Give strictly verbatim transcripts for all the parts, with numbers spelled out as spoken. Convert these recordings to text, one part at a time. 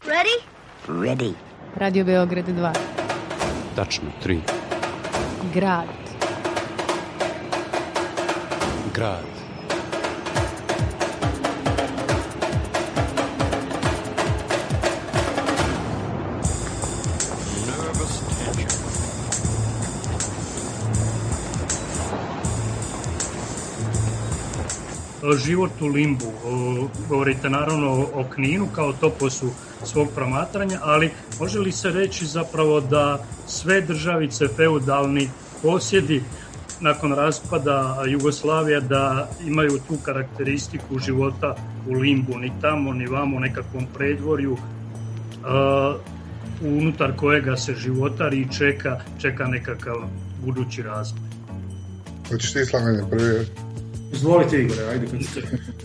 Ready? Ready. Radio Beograd dva. Tačno, tri. Grad. Grad. Život u limbu. Govorite naravno o Kninu kao toposu svog promatranja, ali može li se reći zapravo da sve državice feudalni posjedi nakon raspada Jugoslavije da imaju tu karakteristiku života u limbu, ni tamo ni vamo u nekakvom predvorju uh, unutar kojega se životari i čeka, čeka nekakav budući razvoj. Hoćeš ti Slavene prvi? Izvolite Igore, ajde kad ste.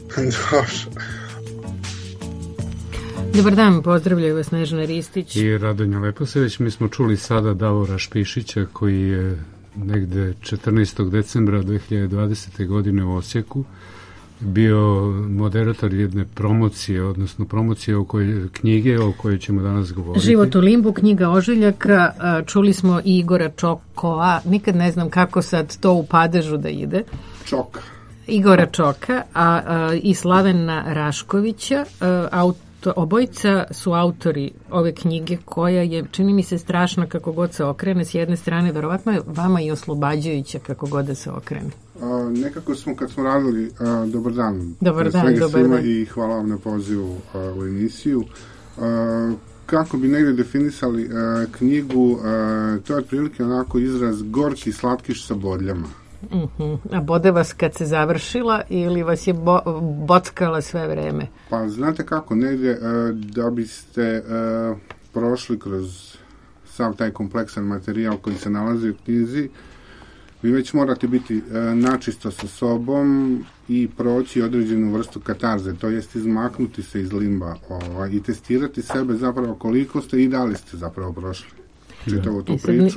Dobar dan, pozdravljaju vas Snežana Ristić i Radonja Leposeveć. Mi smo čuli sada Davora Špišića koji je negde četrnaestog decembra dve hiljade dvadesete. godine u Osijeku bio moderator jedne promocije, odnosno promocije o kojoj, knjige o kojoj ćemo danas govoriti. Život u limbu, knjiga Ožiljaka. Čuli smo i Igora Čokova, nikad ne znam kako sad to u padežu da ide. Čoka. Igora Čoka, a, a i Slavena Raškovića. A, auto, obojica su autori ove knjige koja je, čini mi se, strašna kako god se okrene. S jedne strane, verovatno je vama i oslobađajuća kako god da se okrene. A, nekako smo, kad smo radili, a, dobar dan. Dobar dan, dobar svima dan. I hvala vam na pozivu a, u emisiju. A, kako bi negdje definisali a, knjigu, a, to je otprilike onako izraz gorki slatkiš sa bodljama. Uh-huh. A bode vas kad se završila ili vas je bo, bockala sve vreme? Pa znate kako, negdje uh, da biste uh, prošli kroz sav taj kompleksan materijal koji se nalazi u knjizi, vi već morate biti uh, načisto sa sobom i proći određenu vrstu katarze, to jest izmaknuti se iz limba ovaj, i testirati sebe zapravo koliko ste i da li ste zapravo prošli čitavu tu priču.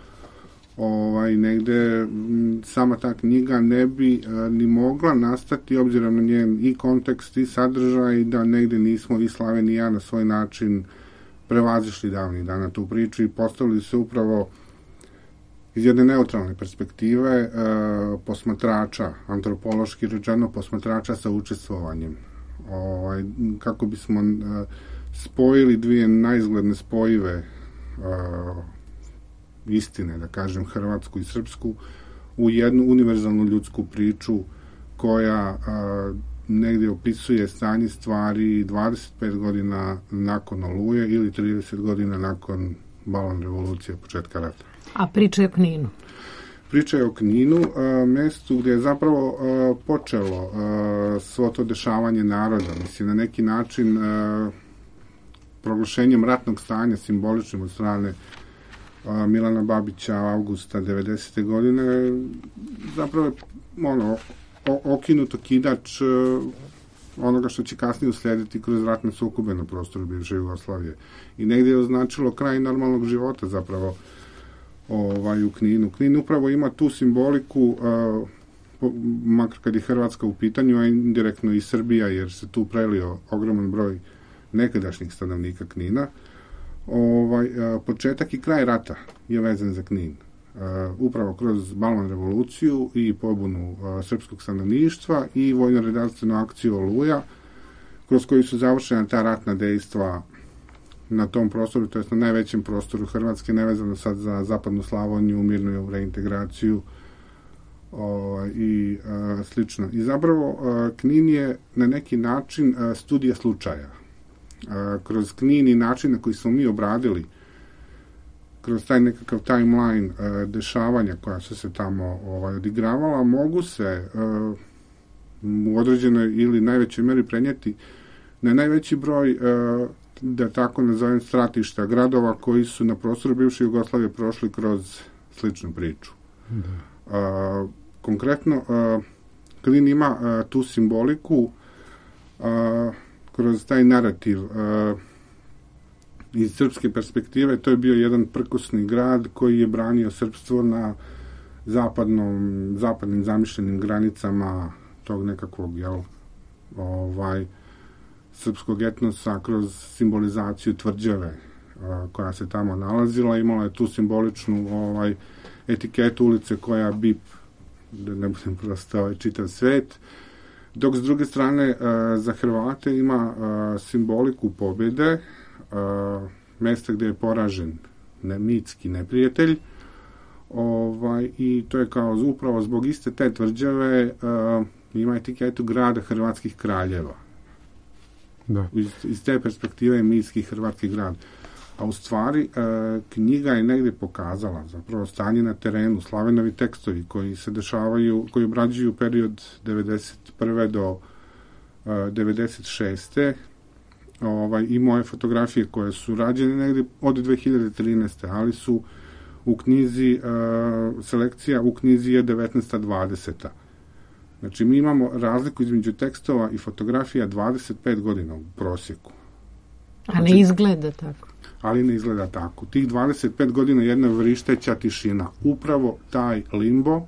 Ovaj, negde sama ta knjiga ne bi a, ni mogla nastati obzirom na njen i kontekst i sadržaj, da negde nismo i Slave ni ja na svoj način prevazišli davnih dana tu priču i postavili se upravo iz jedne neutralne perspektive a, posmatrača, antropološki rečeno posmatrača sa učestvovanjem. Ovaj, kako bismo a, spojili dvije najizgledne spojive a, istine, da kažem, hrvatsku i srpsku, u jednu univerzalnu ljudsku priču koja a, negdje opisuje stanje stvari dvadeset pet godina nakon Oluje ili trideset godina nakon balon revolucije, početka rata. A priča je o Kninu? Priča je o Kninu, a, mestu gdje je zapravo a, počelo a, svo to dešavanje naroda. Mislim, na neki način a, proglašenjem ratnog stanja simboličnim od strane Milana Babića avgusta devedesete. godine zapravo ono, okinut okidač onoga što će kasnije uslijediti kroz ratne sukobe na prostoru bivše Jugoslavije. I negdje je označilo kraj normalnog života zapravo ovaj, u Kninu. Knin upravo ima tu simboliku, uh, makar kad je Hrvatska u pitanju, a indirektno i Srbija, jer se tu prelio ogroman broj nekadašnjih stanovnika Knina. Ovaj, uh, početak i kraj rata je vezan za Knin. Uh, upravo kroz balvan revoluciju i pobunu uh, srpskog stanovništva i vojno-redarstvenu akciju Oluja, kroz koju su završena ta ratna dejstva na tom prostoru, to je na najvećem prostoru Hrvatske, nevezano sad za zapadnu Slavoniju, mirnu reintegraciju uh, i uh, slično. I zapravo uh, Knin je na neki način uh, studija slučaja. Uh, kroz Knin i način na koji smo mi obradili, kroz taj nekakav timeline uh, dešavanja koja su se tamo ovaj, odigravala, mogu se uh, u određenoj ili najvećoj meri prenijeti na najveći broj, uh, da tako nazovem, stratišta gradova koji su na prostoru bivše Jugoslavije prošli kroz sličnu priču. Da. Uh, konkretno, uh, Knin ima uh, tu simboliku uh, kroz taj narativ. Uh, iz srpske perspektive to je bio jedan prkosni grad koji je branio srpstvo na zapadnom, zapadnim zamišljenim granicama tog nekakvog, jel, ovaj, srpskog etnosa kroz simbolizaciju tvrđave koja se tamo nalazila. Imala je tu simboličnu ovaj, etiketu ulice koja bip, da ne budem prosto ovaj, čitav svet, dok s druge strane za Hrvate ima simboliku pobjede, mesta gde je poražen ne, mitski neprijatelj, ovaj, i to je kao upravo zbog iste te tvrđave ima etiketu grada hrvatskih kraljeva. Da. Iz, iz te perspektive je mitski hrvatski grad. A u stvari, e, knjiga je negde pokazala zapravo stanje na terenu, Slavenovi tekstovi koji se dešavaju, koji obrađuju period devedeset prve do e, devedeset šeste Ovaj, i moje fotografije koje su rađene negde od dve hiljade trinaeste ali su u knjizi, e, selekcija u knjizi je devetnaesta dvadeseta Znači, mi imamo razliku između tekstova i fotografija dvadeset pet godina u prosjeku. A ne izgleda tako. Ali ne izgleda tako. Tih dvadeset pet godina je jedna vrišteća tišina. Upravo taj limbo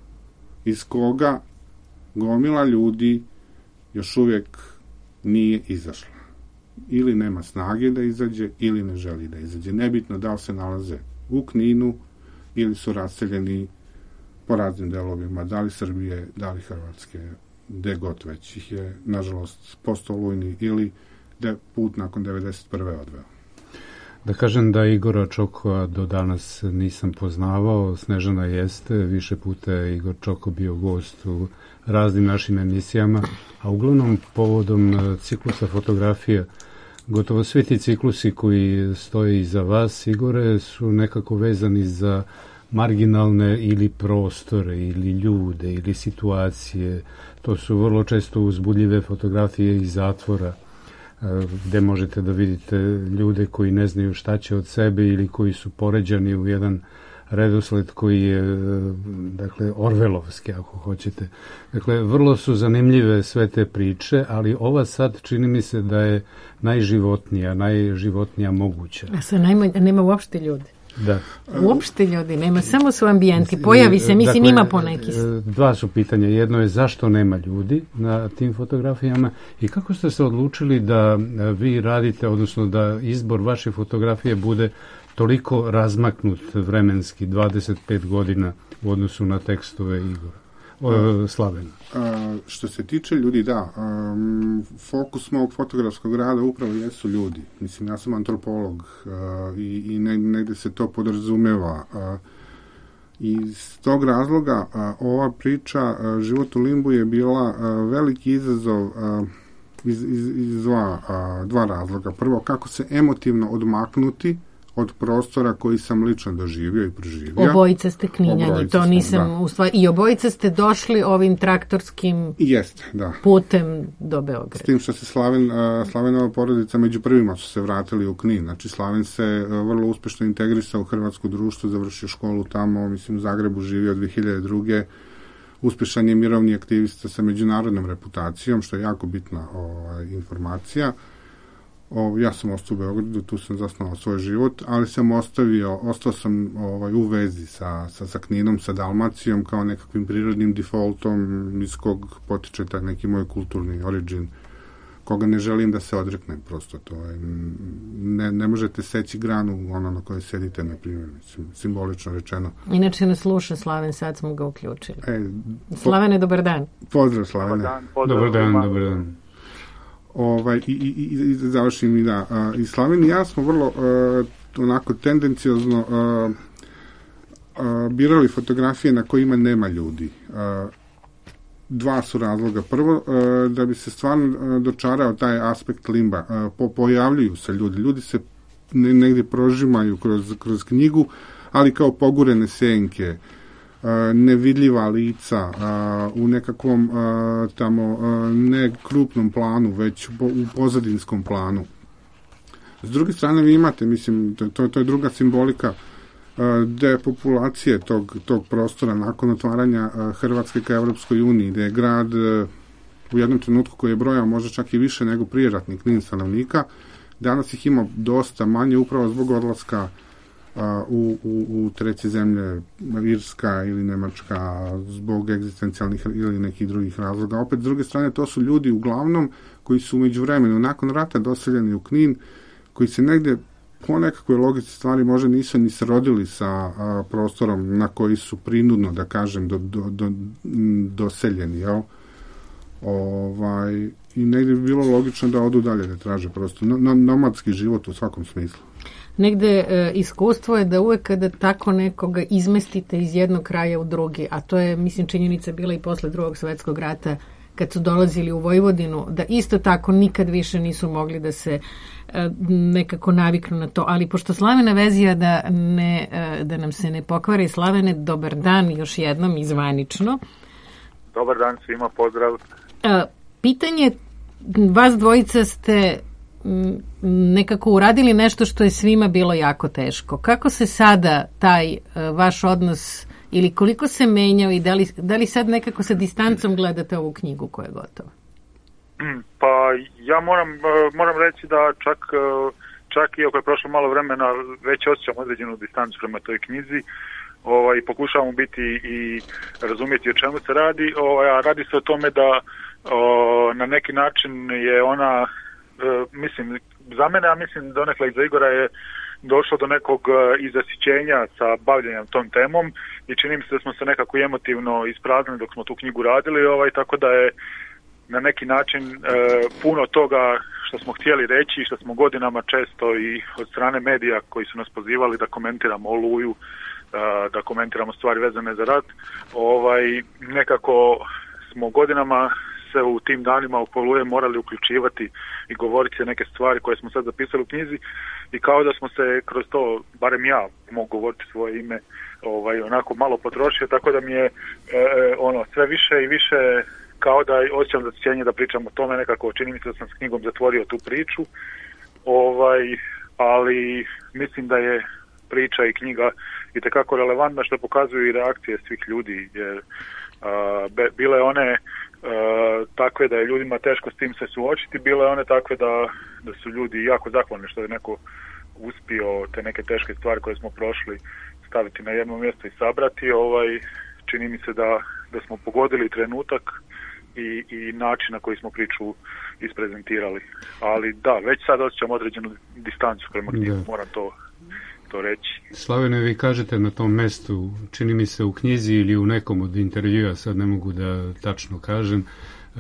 iz koga gomila ljudi još uvijek nije izašla. Ili nema snage da izađe, ili ne želi da izađe. Nebitno da li se nalaze u Kninu ili su raseljeni po raznim delovima, da li Srbije, da li Hrvatske, gde god već ih je, nažalost, postolujni ili da put nakon devedeset prve odveo. Da kažem da Igora Čokova do danas nisam poznavao, Snežana jeste, više puta je Igor Čoko bio gost u raznim našim emisijama, a uglavnom povodom ciklusa fotografije, gotovo svi ti ciklusi koji stoje iza vas, Igore, su nekako vezani za marginalne ili prostore, ili ljude, ili situacije. To su vrlo često uzbudljive fotografije iz zatvora, gde možete da vidite ljude koji ne znaju šta će od sebe ili koji su poređani u jedan redosled koji je, dakle, orvelovski, ako hoćete. Dakle, vrlo su zanimljive sve te priče, ali ova sad čini mi se da je najživotnija, najživotnija moguća. A sa najmanje, nema uopšte ljudi. Da. Uopšte ljudi, nema, samo su ambijenti. Pojavi se, mislim, dakle, ima poneki. Dva su pitanja. Jedno je zašto nema ljudi na tim fotografijama i kako ste se odlučili da vi radite, odnosno da izbor vaše fotografije bude toliko razmaknut vremenski, dvadeset pet godina u odnosu na tekstove Igora, o, Slavena. A, što se tiče ljudi, da, um, fokus mog fotografskog rada upravo jesu ljudi. Mislim, ja sam antropolog a, i, i ne, negde se to podrazumeva. A, iz tog razloga a, ova priča a, Život u limbu je bila a, veliki izazov a, iz, iz, iz dva, a, dva razloga. Prvo, kako se emotivno odmaknuti od prostora koji sam lično doživio i proživio. Obojice ste Kninjani, Obojice to nisam smo, u stvari, i obojice ste došli ovim traktorskim Jeste, da. putem do Beograda. S tim što se Slaven, Slavenova porodica među prvima su se vratili u Knin. Znači, Slaven se vrlo uspešno integrisao u hrvatsko društvo, završio školu tamo, mislim, u Zagrebu živio dve hiljade druge Uspešan je mirovni aktivista sa međunarodnom reputacijom, što je jako bitna ovaj, informacija. O, ja sam ostao u Beogradu, tu sam zasnovao svoj život, ali sam ostavio, ostao sam ovaj, u vezi sa, sa, sa Kninom, sa Dalmacijom, kao nekakvim prirodnim defaultom iz kog potiče tak neki moj kulturni origin, koga ne želim da se odreknem, prosto to je, ne, ne možete seći granu ono na kojoj sedite, na primjer, mislim, simbolično rečeno. Inače ne sluša Slaven, sad smo ga uključili. E, po, Slavene, dobar dan. Pozdrav, Slavene. Dobar dan, pozdrav, dobar dan, dobar dan. Ovaj, i, i, i, i završim i da. A, I Slaven i ja smo vrlo a, onako tendenciozno a, a, birali fotografije na kojima nema ljudi. A, dva su razloga. Prvo, a, da bi se stvarno dočarao taj aspekt limba. A, po, pojavljuju se ljudi. Ljudi se ne, negdje prožimaju kroz, kroz knjigu, ali kao pogurene senke, nevidljiva lica u nekakvom tamo ne krupnom planu, već u pozadinskom planu. S druge strane vi imate, mislim, to, to je druga simbolika depopulacije tog, tog prostora nakon otvaranja Hrvatske ka Evropskoj uniji, gde je grad u jednom trenutku koji je brojao možda čak i više nego prijeratni Knin stanovnika, danas ih ima dosta manje upravo zbog odlaska u, u, u treće zemlje, Irska ili Nemačka, zbog egzistencijalnih ili nekih drugih razloga. Opet, s druge strane, to su ljudi uglavnom koji su umeđu vremenu nakon rata doseljeni u Knin, koji se negde po nekakvoj logici stvari možda nisu ni se rodili sa a, prostorom na koji su prinudno, da kažem, do, do, do, doseljeni, jel? Ovaj, i negde bi bilo logično da odu dalje, da traže prosto no, no, nomadski život u svakom smislu. Negde e, iskustvo je da uvek kada tako nekoga izmestite iz jednog kraja u drugi, a to je, mislim, činjenica bila i posle drugog svetskog rata, kad su dolazili u Vojvodinu, da isto tako nikad više nisu mogli da se e, nekako naviknu na to. Ali pošto Slavena Vezija da, ne, e, da nam se ne pokvari, Slavene, dobar dan još jednom i zvanično. Dobar dan svima, pozdrav. E, pitanje, vas dvojica ste m, nekako uradili nešto što je svima bilo jako teško. Kako se sada taj e, vaš odnos ili koliko se menjao i da li, da li sad nekako sa distancom gledate ovu knjigu koja je gotova? Pa ja moram, moram reći da čak, čak iako je prošlo malo vremena, već osjećam određenu distancu prema toj knjizi. Ovaj, pokušavamo biti i razumjeti o čemu se radi, ovaj, a radi se o tome da o, na neki način je ona, e, mislim, za mene, a mislim donekle i za Igora je došlo do nekog izasićenja sa bavljenjem tom temom i čini mi se da smo se nekako emotivno ispraznili dok smo tu knjigu radili, ovaj, tako da je na neki način e, puno toga što smo htjeli reći i što smo godinama često i od strane medija koji su nas pozivali da komentiramo Oluju, e, da komentiramo stvari vezane za rat, ovaj, nekako smo godinama se u tim danima oko Oluje morali uključivati i govoriti neke stvari koje smo sad zapisali u knjizi i kao da smo se kroz to, barem ja mogu govoriti svoje ime, ovaj, onako malo potrošio, tako da mi je e, ono sve više i više kao da osjećam zasjećenje da pričam o tome, nekako čini mi se da sam s knjigom zatvorio tu priču, ovaj, ali mislim da je priča i knjiga itekako relevantna, što pokazuju i reakcije svih ljudi, jer a, be, bile one Uh, takve da je ljudima teško s tim se suočiti, bile one takve da, da su ljudi jako zahvalni što je neko uspio te neke teške stvari koje smo prošli staviti na jedno mjesto i sabrati. Ovaj, čini mi se da, da smo pogodili trenutak i, i način na koji smo priču isprezentirali. Ali da, već sad osjećam određenu distancu prema knjigu, moram to to reći. Slavene, vi kažete na tom mestu, čini mi se u knjizi ili u nekom od intervjua, sad ne mogu da tačno kažem, e,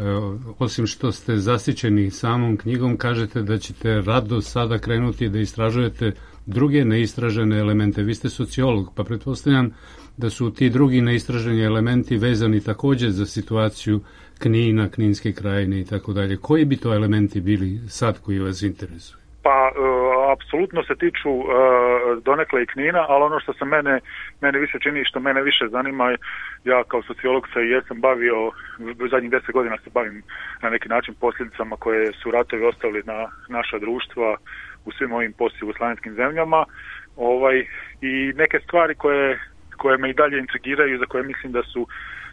osim što ste zasićeni samom knjigom, kažete da ćete rado sada krenuti da istražujete druge neistražene elemente. Vi ste sociolog, pa pretpostavljam da su ti drugi neistraženi elementi vezani također za situaciju Knina, Kninske krajine i tako dalje. Koji bi to elementi bili sad koji vas interesuju? Pa, e, apsolutno se tiču e, donekle i Knina, ali ono što se mene, mene više čini, što mene više zanima, ja kao sociolog se jesam bavio, u zadnjih deset godina se bavim na neki način posljedicama koje su ratovi ostavili na naša društva u svim ovim postjugoslavenskim zemljama, ovaj, i neke stvari koje, koje me i dalje intrigiraju, za koje mislim da su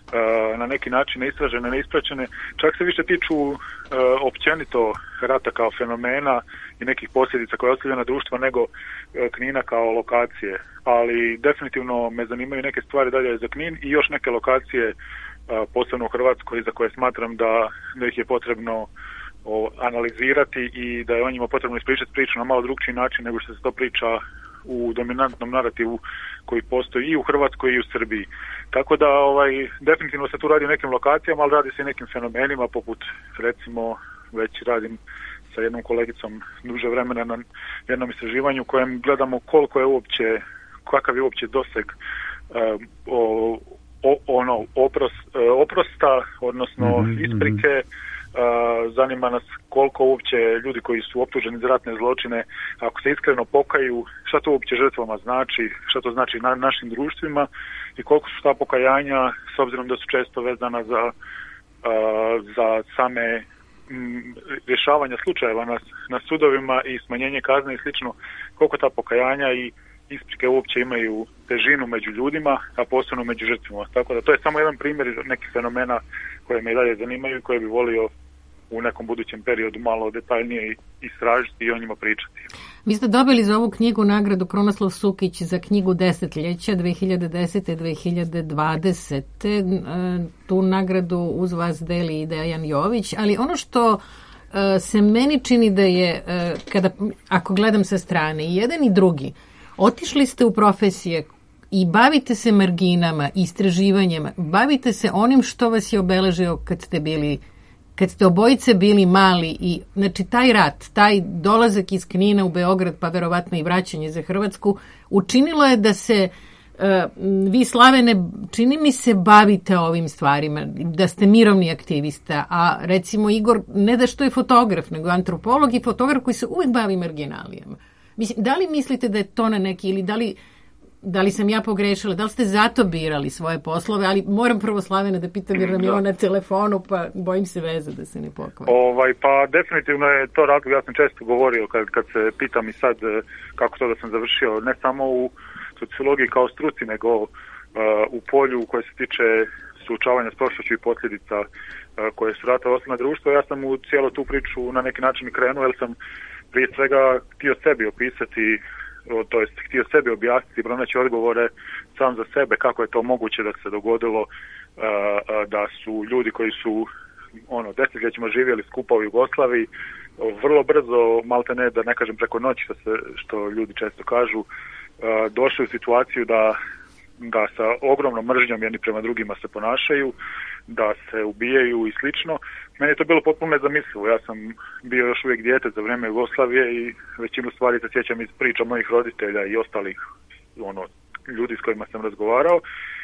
na neki način neistražene, neispraćene, čak se više tiču uh, općenito rata kao fenomena i nekih posljedica koje ostavlja na društvo nego uh, Knina kao lokacije, ali definitivno me zanimaju neke stvari dalje za Knin i još neke lokacije uh, posebno u Hrvatskoj za koje smatram da, da ih je potrebno o, analizirati i da je o njima potrebno ispričati priču na malo drugčiji način nego što se to priča u dominantnom narativu koji postoji i u Hrvatskoj i u Srbiji. Tako da ovaj, definitivno se tu radi o nekim lokacijama, ali radi se i nekim fenomenima, poput recimo već radim sa jednom kolegicom duže vremena na jednom istraživanju kojem gledamo koliko je uopće, kakav je uopće doseg uh, o, o, ono, opros, uh, oprosta, odnosno mm-hmm. isprike. Uh, zanima nas koliko uopće ljudi koji su optuženi za ratne zločine, ako se iskreno pokaju, šta to uopće žrtvama znači, šta to znači na našim društvima i koliko su ta pokajanja, s obzirom da su često vezana za, uh, za same m, rješavanja slučajeva na, na sudovima i smanjenje kazne i slično, koliko ta pokajanja i isprike uopće imaju težinu među ljudima, a posebno među žrtvima. Tako da to je samo jedan primjer nekih fenomena koje me i dalje zanimaju i koje bi volio u nekom budućem periodu malo detaljnije istražiti i o njima pričati. Vi ste dobili za ovu knjigu nagradu Krunoslav Sukić za knjigu desetljeća dve hiljade desete do dve hiljade dvadesete. Tu nagradu uz vas deli i Dejan Jović, ali ono što se meni čini da je, kada, ako gledam sa strane, i jedan i drugi, otišli ste u profesije i bavite se marginama, istraživanjima, bavite se onim što vas je obeležio kad ste bili, kad ste obojice bili mali i, znači, taj rat, taj dolazak iz Knina u Beograd, pa verovatno i vraćanje za Hrvatsku, učinilo je da se uh, vi, Slavene, čini mi se bavite ovim stvarima, da ste mirovni aktivista, a recimo Igor, ne da što je fotograf, nego antropolog i fotograf koji se uvijek bavi marginalijama. Mislim, da li mislite da je to na neki, ili da li Da li sam ja pogrešila, da li ste zato birali svoje poslove, ali moram prvo Slavena da pitam jer nam je on na telefonu, pa bojim se veze da se ne pokvari. Ovaj, pa definitivno je to razlog, ja sam često govorio kad, kad se pitam i sad kako to da sam završio, ne samo u sociologiji kao struci, nego uh, u polju koje se tiče suočavanja s prošlošću i posljedica uh, koje su rata osnovna društva. Ja sam u cijelu tu priču na neki način krenuo, jer sam prije svega htio sebi opisati, to jest htio sebi objasniti, pronaći odgovore sam za sebe kako je to moguće da se dogodilo, da su ljudi koji su ono desetljećima živjeli skupa u Jugoslaviji vrlo brzo, malte ne da ne kažem preko noći, što, se, što ljudi često kažu, došli u situaciju da, da sa ogromnom mržnjom jedni prema drugima se ponašaju, da se ubijaju i slično. Meni je to bilo potpuno nezamislivo. Ja sam bio još uvijek dijete za vrijeme Jugoslavije i većinu stvari se sjećam iz priča mojih roditelja i ostalih ono, ljudi s kojima sam razgovarao.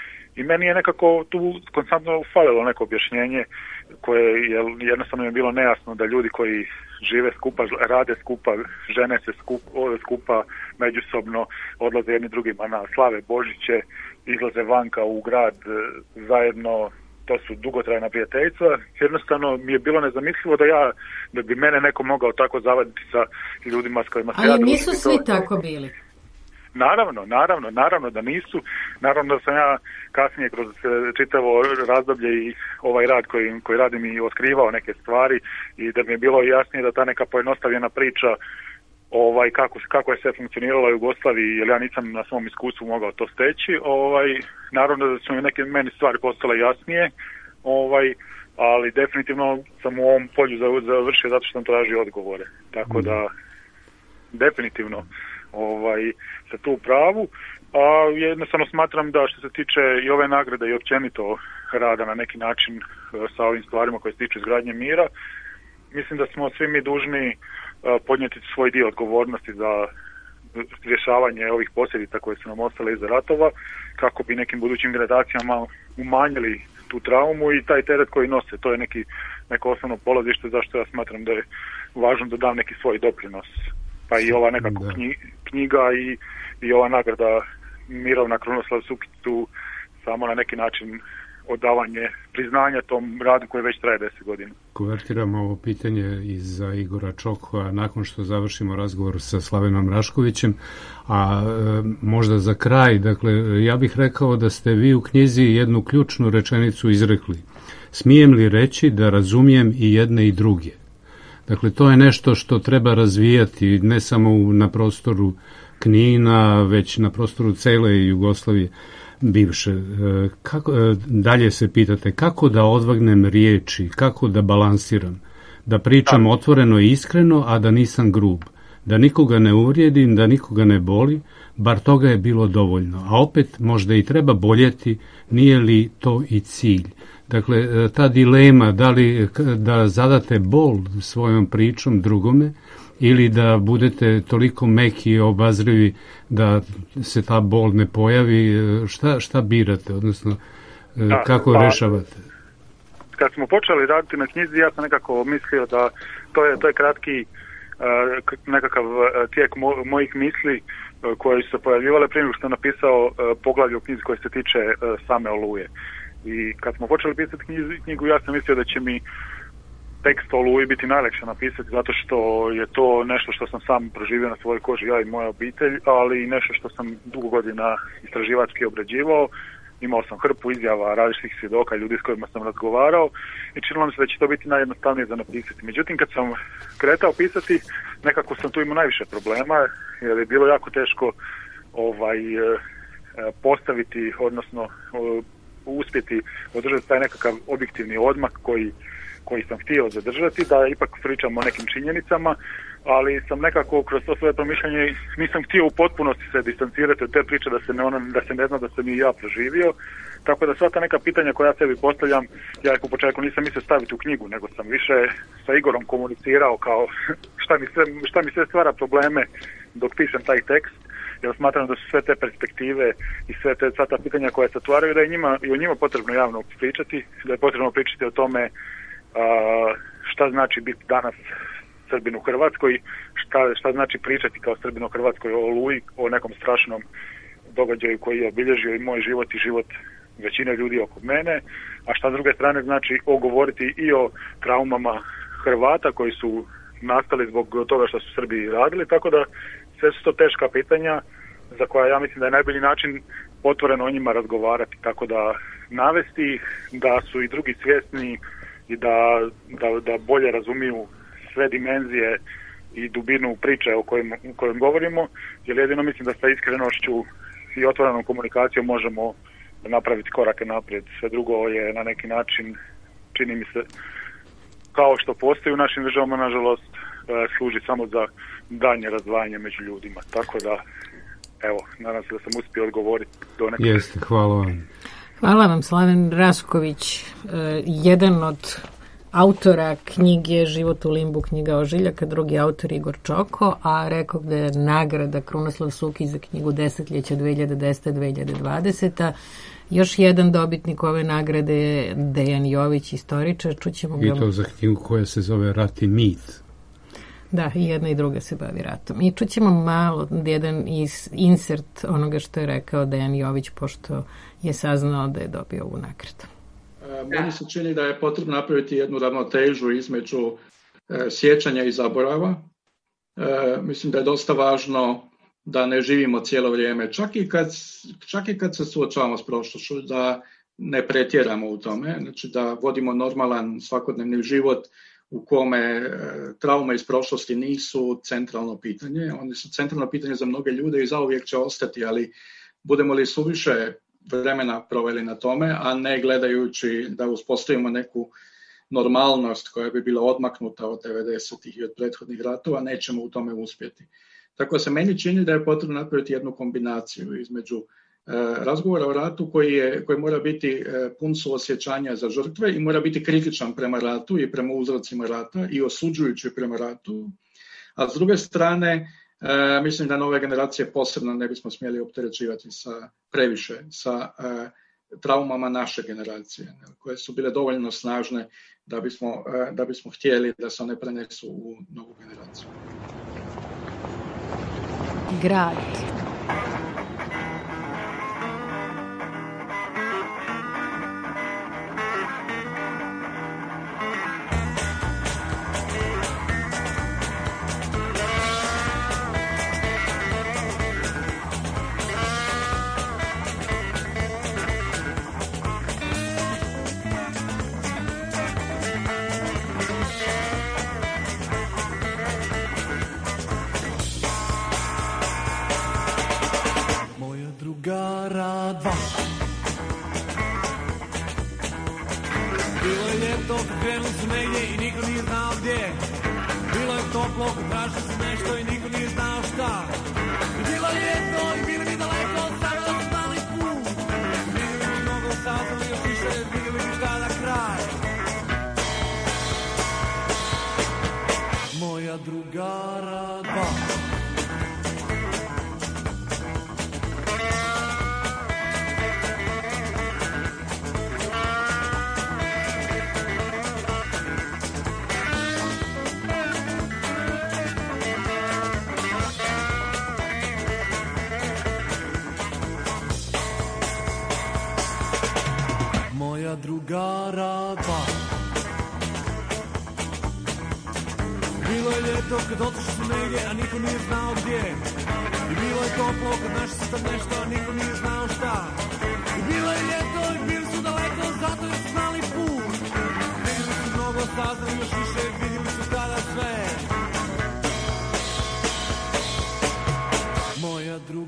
I meni je nekako tu konstantno falilo neko objašnjenje koje je jednostavno je bilo nejasno da ljudi koji žive skupa, rade skupa, žene se skupa, ove skupa međusobno, odlaze jedni drugima na slave Božiće, izlaze vanka u grad zajedno, to su dugotrajna prijateljstva. Jednostavno mi je bilo nezamislivo da ja, da bi mene neko mogao tako zavaditi sa ljudima s kojima se ja... Ali nisu svi tako bili. Naravno, naravno, naravno da nisu. Naravno da sam ja kasnije kroz čitavo razdoblje i ovaj rad koji, koji radim i otkrivao neke stvari i da mi je bilo jasnije da ta neka pojednostavljena priča ovaj kako kako je sve funkcioniralo u Jugoslaviji, jer ja nisam na svom iskustvu mogao to steći, ovaj naravno da su mi neke meni stvari postale jasnije, ovaj ali definitivno sam u ovom polju završio zato što sam tražio odgovore. Tako da definitivno ovaj sa tu pravu, a jednostavno smatram da što se tiče i ove nagrade i općenito rada na neki način sa ovim stvarima koje se tiču izgradnje mira, mislim da smo svi mi dužni podnijeti svoj dio odgovornosti za rješavanje ovih posljedica koje su nam ostale iza ratova, kako bi nekim budućim generacijama umanjili tu traumu i taj teret koji nose. To je neki, neko osnovno polazište zašto ja smatram da je važno da dam neki svoj doprinos. Pa i ova nekako knjiga i, i ova nagrada mirovna Krunoslav Sukić tu samo na neki način odavanje priznanja tom radu koji već traje deset godina. Konvertiramo ovo pitanje i za Igora Čokova nakon što završimo razgovor sa Slavenom Raškovićem, a e, možda za kraj, dakle, ja bih rekao da ste vi u knjizi jednu ključnu rečenicu izrekli. Smijem li reći da razumijem i jedne i druge? Dakle, to je nešto što treba razvijati ne samo na prostoru Knina, već na prostoru cele Jugoslavije bivše. Kako, dalje se pitate kako da odvagnem riječi, kako da balansiram, da pričam da. otvoreno i iskreno, a da nisam grub, da nikoga ne uvrijedim, da nikoga ne boli, bar toga je bilo dovoljno. A opet možda i treba boljeti, nije li to i cilj? Dakle, ta dilema da li da zadate bol svojom pričom drugome ili da budete toliko meki i obazrivi da se ta bol ne pojavi, šta, šta birate, odnosno da, kako pa, rešavate? Kad smo počeli raditi na knjizi, ja sam nekako mislio da to je, to je kratki uh, nekakav tijek mo, mojih misli uh, koje su se pojavljivale prije nego što sam napisao uh, poglavlje u knjizi koje se tiče uh, same Oluje. I kad smo počeli pisati knjigu, ja sam mislio da će mi tekst o Oluji biti najlakše napisati zato što je to nešto što sam sam proživio na svojoj koži, ja i moja obitelj, ali i nešto što sam dugo godina istraživački obrađivao. imao sam hrpu izjava različitih svjedoka, ljudi s kojima sam razgovarao i činilo mi se da će to biti najjednostavnije za napisati. Međutim, kad sam kretao pisati, nekako sam tu imao najviše problema, jer je bilo jako teško ovaj, postaviti, odnosno uspjeti održati taj nekakav objektivni odmak koji, koji sam htio zadržati, da ipak pričam o nekim činjenicama, ali sam nekako kroz to svoje promišljanje nisam htio u potpunosti se distancirati od te priče da se ne, ono, da se ne zna da sam i ja proživio, tako da sva ta neka pitanja koja ja sebi postavljam, ja ih u početku nisam mislio staviti u knjigu, nego sam više sa Igorom komunicirao kao šta mi sve, šta mi sve stvara probleme dok pišem taj tekst, jer smatram da su sve te perspektive i sve te, sva ta pitanja koja se otvaraju, da je njima, i o njima potrebno javno pričati, da je potrebno pričati o tome a, šta znači biti danas Srbin u Hrvatskoj, šta, šta znači pričati kao Srbin u Hrvatskoj o Oluji, o nekom strašnom događaju koji je obilježio i moj život i život većine ljudi oko mene, a šta s druge strane znači ogovoriti i o traumama Hrvata koji su nastali zbog toga što su Srbi radili, tako da sve su to teška pitanja za koja ja mislim da je najbolji način otvoreno o njima razgovarati, tako da navesti ih, da su i drugi svjesni i da, da, da bolje razumiju sve dimenzije i dubinu priče o kojem, o kojem govorimo, jer jedino mislim da sa iskrenošću i otvorenom komunikacijom možemo napraviti korake naprijed. Sve drugo je na neki način, čini mi se, kao što postoji u našim državama, nažalost, služi samo za daljnje razdvajanje među ljudima. Tako da, evo, nadam se da sam uspio odgovoriti do nekog. Jeste, hvala vam. Hvala vam, Slaven Rašković, jedan od autora knjige Život u limbu, knjiga Ožiljaka, drugi autor Igor Čoko, a rekao da je nagrada Krunoslav Sukić za knjigu Desetljeća dve hiljade desete do dve hiljade dvadesete. Još jedan dobitnik ove nagrade je Dejan Jović, istoričar. Čućemo I to za knjigu koja se zove Rat i mit. Da, i jedna i druga se bavi ratom. I čućemo malo jedan iz insert onoga što je rekao Dejan Jović, pošto je saznao da je dobio ovu nagradu. Meni se čini da je potrebno napraviti jednu ravnotežu između e, sjećanja i zaborava. E, mislim da je dosta važno da ne živimo cijelo vrijeme, čak i kad, čak i kad se suočavamo s prošlošću, da ne pretjeramo u tome, znači da vodimo normalan svakodnevni život u kome e, traume iz prošlosti nisu centralno pitanje. Oni su centralno pitanje za mnoge ljude i zauvijek će ostati, ali budemo li suviše vremena proveli na tome, a ne gledajući da uspostavimo neku normalnost koja bi bila odmaknuta od devedesetih i od prethodnih ratova, nećemo u tome uspjeti. Tako se meni čini da je potrebno napraviti jednu kombinaciju između e, razgovora o ratu koji, je, koji mora biti e, pun suosjećanja za žrtve i mora biti kritičan prema ratu i prema uzrocima rata i osuđujući prema ratu, a s druge strane E, mislim da nove generacije posebno ne bismo smjeli opterećivati sa, previše sa e, traumama naše generacije, ne, koje su bile dovoljno snažne da bismo, e, da bismo htjeli da se one prenesu u novu generaciju. Grad. Drugara dva. Bilo je ljeto kad otišli su negdje, a niko nije znao gdje. I bilo je toplo kad našli su tad nešto, a niko nije znao šta. I bilo je ljeto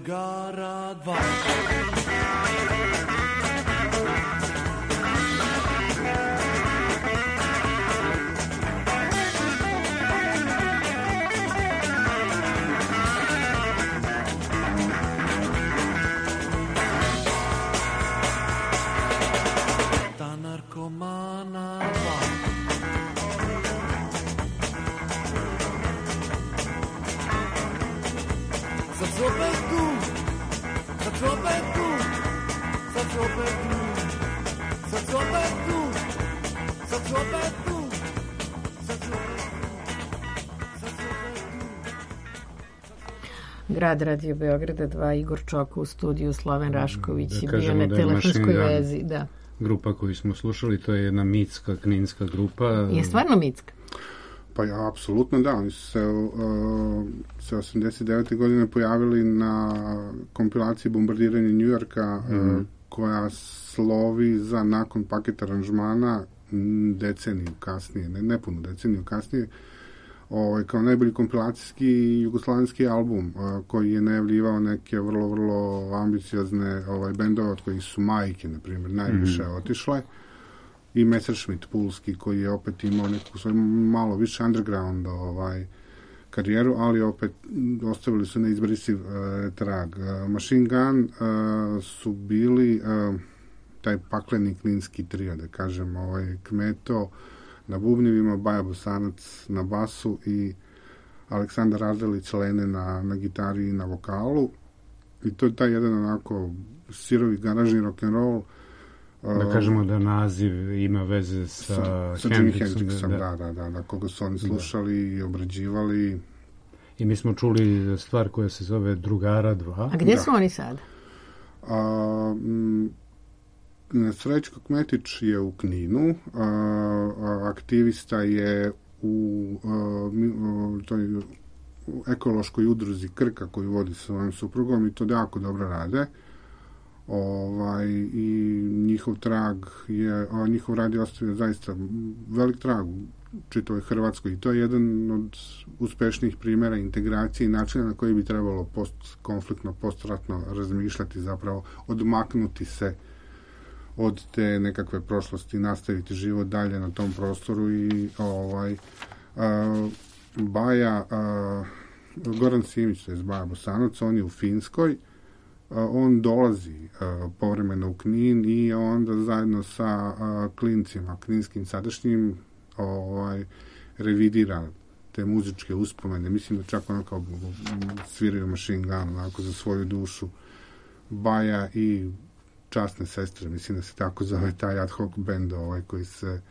drugara dva. Ta narkomana dva. Za trobetu, za trobetu, za trobetu, za trobetu, za trobetu, za trobetu, za trobetu. Grad Radio Beograda dva, Igor Čoko u studiju, Slaven Rašković Da je bio kažemo na da je telefonskoj Machine Gun vezi. Da. Grupa koju smo slušali, to je jedna mitska, kninska grupa. Je stvarno mitska? Pa ja, apsolutno da. Oni su se, uh, se osamdeset devete godine pojavili na kompilaciji Bombardiranje Njujorka, mm-hmm. uh, koja slovi za nakon paket aranžmana m, deceniju kasnije, ne, nepunu deceniju kasnije, ovaj, kao najbolji kompilacijski jugoslavenski album, uh, koji je najavljivao neke vrlo, vrlo ambiciozne ovaj, bendove, od kojih su Majke, na primjer, najviše mm-hmm. otišle, i Messerschmitt Pulski, koji je opet imao neku svoju malo više underground ovaj, karijeru, ali opet ostavili su neizbrisiv uh, trag. Uh, Machine Gun uh, su bili uh, taj pakleni kninski trio, da kažem, ovaj, Kmeto na bubnjevima, Baja Bosanac na basu i Aleksandar Ardelić Lene na, na gitari i na vokalu. I to je taj jedan onako sirovi garažni rock'n'roll. Da kažemo da naziv ima veze sa, sa, sa Hendrixom, da, da, da, da, da, koga su oni slušali da. I obrađivali. I mi smo čuli stvar koja se zove Drugara dva. A gdje da. su oni sad? A, m, Srećko Kmetić je u Kninu, a, a, aktivista je u a, a, toj u ekološkoj udruzi Krka koju vodi sa svojim suprugom i to jako dobro rade. Ovaj, i njihov trag je, a njihov rad je ostavio zaista velik trag u čitavoj Hrvatskoj i to je jedan od uspešnijih primjera integracije i načina na koji bi trebalo postkonfliktno, postratno razmišljati, zapravo odmaknuti se od te nekakve prošlosti, nastaviti život dalje na tom prostoru i ovaj a, Baja a, Goran Simić, to je Baja Bosanac, on je u Finskoj. Uh, on dolazi uh, povremeno u Knin i onda zajedno sa uh, klincima, kninskim sadašnjim, ovaj, revidira te muzičke uspomene. Mislim da čak ono kao sviraju Machine Gun, onako, za svoju dušu. Baja i Časne sestre, mislim da se tako zove taj ad hoc band ovaj, koji se...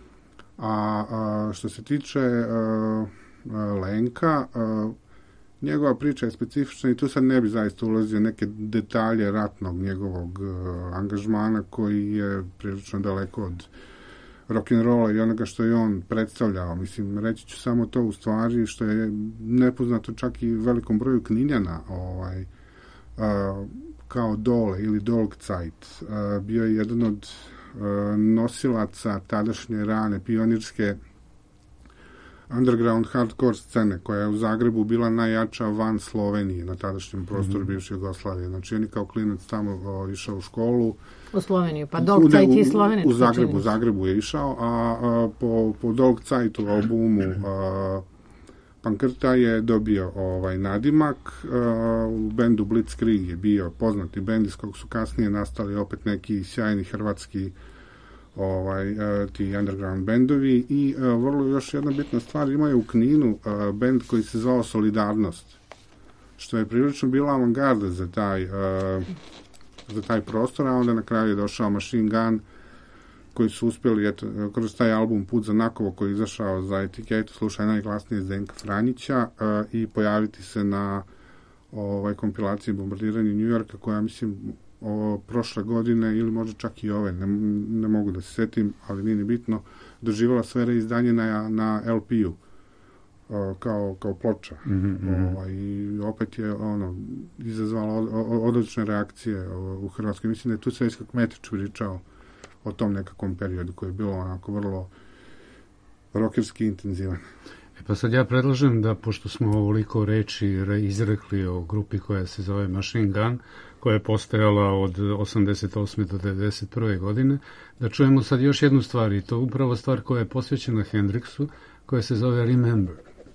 A, a što se tiče uh, Lenka, uh, njegova priča je specifična i tu sad ne bi zaista ulazio neke detalje ratnog njegovog uh, angažmana koji je prilično daleko od rock'n'rolla i onoga što je on predstavljao. Mislim, reći ću samo to u stvari što je nepoznato čak i velikom broju Kninjana, ovaj, uh, kao Dole ili Dolgzeit. Uh, bio je jedan od uh, nosilaca tadašnje rane pionirske underground hardcore scene koja je u Zagrebu bila najjača van Slovenije na tadašnjem prostoru mm-hmm. bivše Jugoslavije. Znači, on je kao klinac tamo o, išao u školu. U Sloveniju, pa Dolgzeit i Sloveniju. U Zagrebu, u Zagrebu je išao, a, a po, po Dolgzeitu albumu a, Pankrta je dobio ovaj nadimak. A, u bendu Blitzkrieg je bio poznati bend iz kog su kasnije nastali opet neki sjajni hrvatski ovaj, uh, ti underground bendovi i uh, vrlo još jedna bitna stvar, imaju u Kninu uh, bend koji se zvao Solidarnost, što je prilično bila avangarda za taj uh, za taj prostor, a onda na kraju je došao Machine Gun koji su uspjeli, eto, kroz taj album Put za Nakovo koji je izašao za etiketu slušaj najglasnije Zdenka Franjića uh, i pojaviti se na ovaj, kompilaciji Bombardiranje Njujorka koja, mislim, o, prošle godine ili možda čak i ove, ne, ne mogu da se setim, ali nije ni bitno, doživala sve reizdanje na, na el pe-u o, kao, kao ploča. Mm-hmm. O, i opet je ono izazvala od, odlične reakcije o, u Hrvatskoj. Mislim da je tu Srećko Kmetić pričao o tom nekakvom periodu koji je bilo onako vrlo rokerski intenzivan. E pa sad ja predlažem da, pošto smo ovoliko reči izrekli o grupi koja se zove Machine Gun, koja je postojala od osamdeset osme do devedeset prve godine, da čujemo sad još jednu stvar, i to upravo stvar koja je posvećena Hendrixu, koja se zove Remember.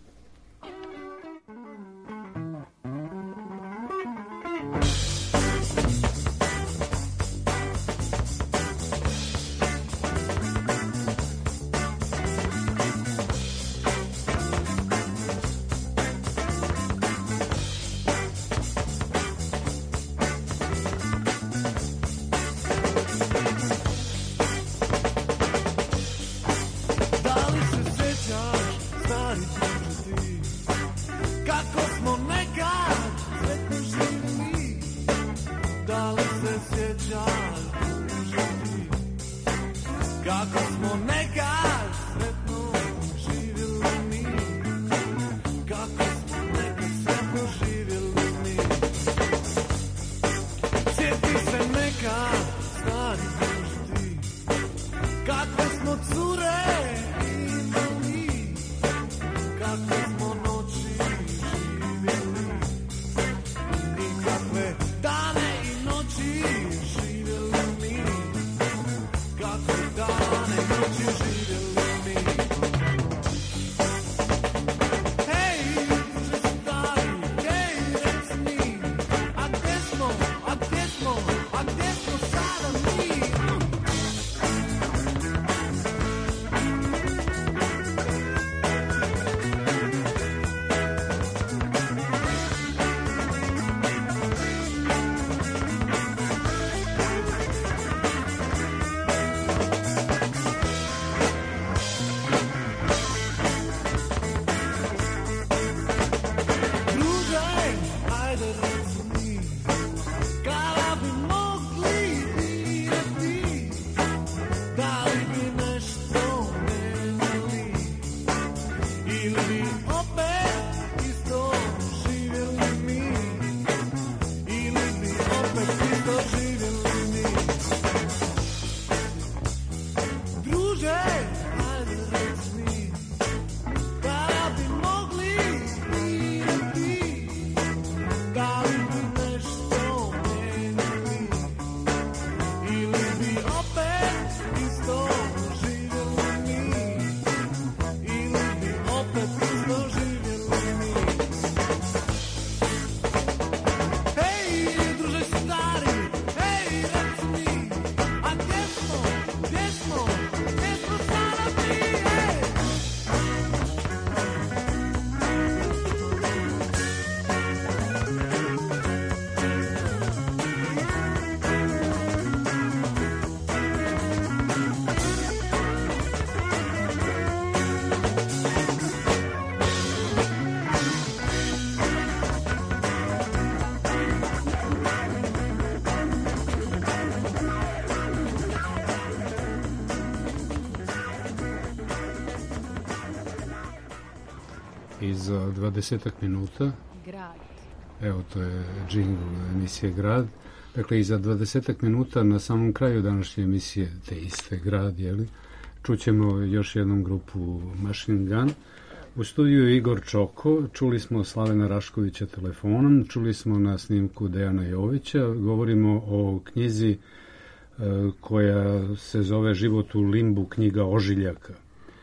I za dvadesetak minuta Grad. Evo, to je džingl emisije Grad. Dakle, i za dvadesetak minuta na samom kraju današnje emisije te iste Grad, jeli, čućemo još jednom grupu Machine Gun. U studiju je Igor Čoko, čuli smo Slavena Raškovića telefonom, čuli smo na snimku Dejana Jovića, govorimo o knjizi e, koja se zove Život u limbu, knjiga ožiljaka.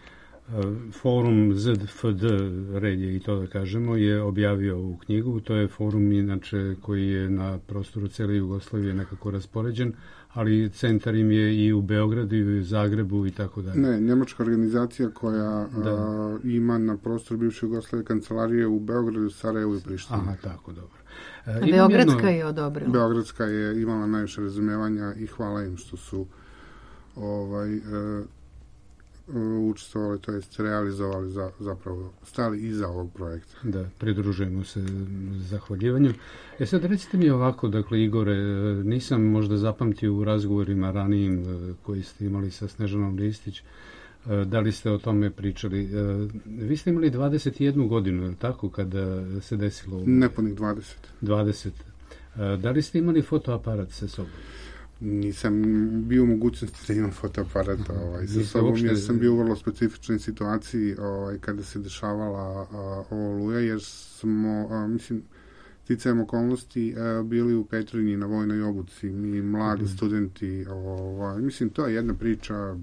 Forum Z D F D, red je i to da kažemo, je objavio ovu knjigu. To je forum inače koji je na prostoru cijele Jugoslavije nekako raspoređen, ali centar im je i u Beogradu i u Zagrebu i tako dalje. Ne, njemačka organizacija koja a, ima na prostoru bivše Jugoslavije kancelarije u Beogradu, Sarajevu i Prištini. Aha, tako, dobro. A Beogradska jedno... je odobrila. Beogradska je imala najviše razumevanja i hvala im što su ovaj... E, učestvovali, to jest realizovali za, zapravo stali iza ovog projekta. Da, pridružujemo se zahvaljivanju. E sad recite mi ovako, dakle Igore, nisam možda zapamtio u razgovorima ranijim koji ste imali sa Snežanom Ristić, da li ste o tome pričali. Vi ste imali dvadeset jednu godinu, je li tako, kada se desilo? Nepunih dvadeset. dvadeset. Da li ste imali fotoaparat sa sobom? Nisam bio u mogućnosti da imam fotoaparat ovaj, sa sobom, uopšte... jer sam bio u vrlo specifičnoj situaciji ovaj, kada se dešavala a, Oluja, jer smo, a, mislim, sticajem okolnosti a, bili u Petrinji na vojnoj obuci, mi mladi mm. studenti, ovaj, mislim, to je jedna priča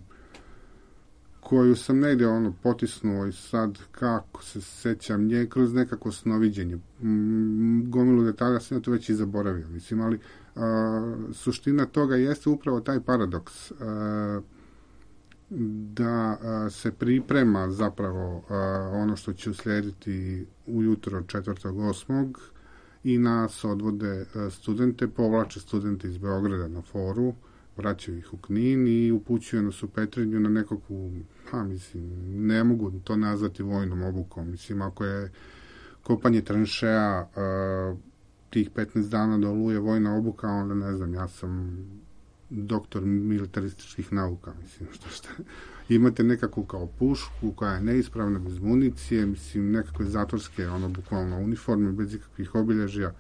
koju sam negde ono potisnuo i sad kako se sećam nje kroz nekako snoviđenje. Mm, gomilu detalja sam ja to već i zaboravio, mislim, ali a, suština toga jeste upravo taj paradoks a, da a, se priprema zapravo a, ono što će uslijediti ujutro četvrtog osmog i nas odvode a, studente, povlače studente iz Beograda na foru, vraćaju ih u Knin i upućuju nas u Petrinju na nekakvu, pa mislim, ne mogu to nazvati vojnom obukom. Mislim, ako je kopanje tranšeja uh, tih petnaest dana do Oluje vojna obuka, onda ne znam, ja sam doktor militarističkih nauka, mislim, što što. Imate nekakvu kao pušku koja je neispravna, bez municije, mislim, nekakve zatvorske, ono, bukvalno uniforme, bez ikakvih obilježja.